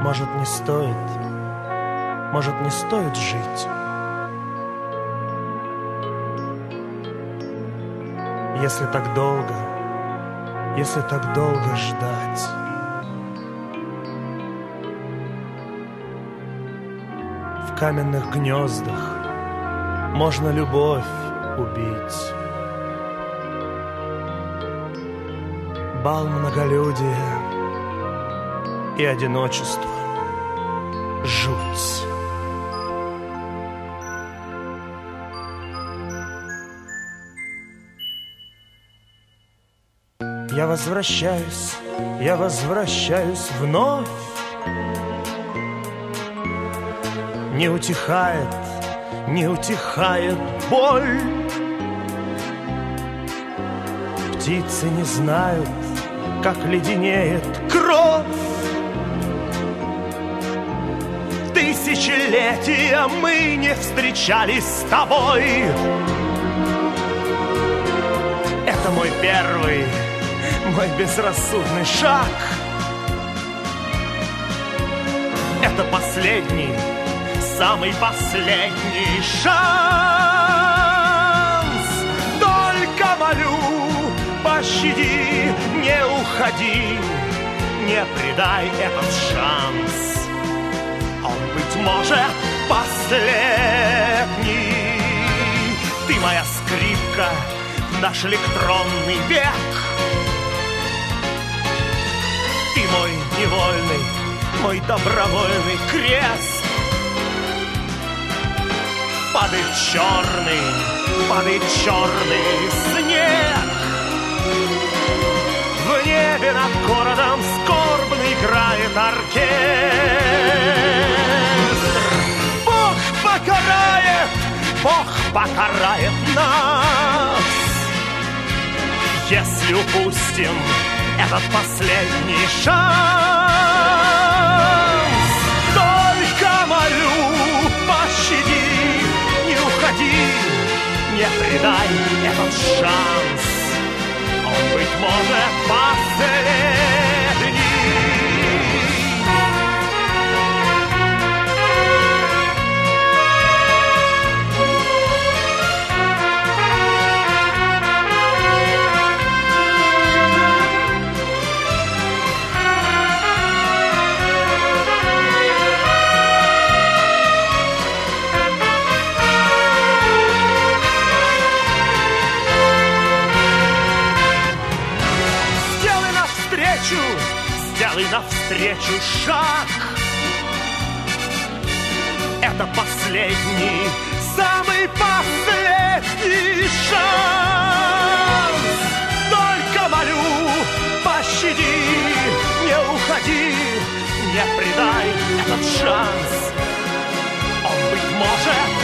Может, не стоит жить. Если так долго ждать. В каменных гнездах можно любовь убить. Бал многолюдия и одиночество. Жуть. Я возвращаюсь вновь. Не утихает боль. Птицы не знают, как леденеет кровь. Тысячелетия мы не встречались с тобой. Это мой первый, мой безрассудный шаг. Это последний, самый последний шанс. Только молю, пощади, не уходи, не предай этот шанс. Он, быть может, последний. Ты моя скрипка в наш электронный век. Ты мой невольный, мой добровольный крест. Падает черный снег. В небе над городом скорбно играет оркестр. Бог покарает нас, если упустим этот последний шанс. Только молю, пощади, не уходи, не предай этот шанс. Он, быть может, последний. Сделай навстречу шаг. Это последний, самый последний шанс. Только молю, пощади, не уходи, не предай этот шанс. Он, быть может,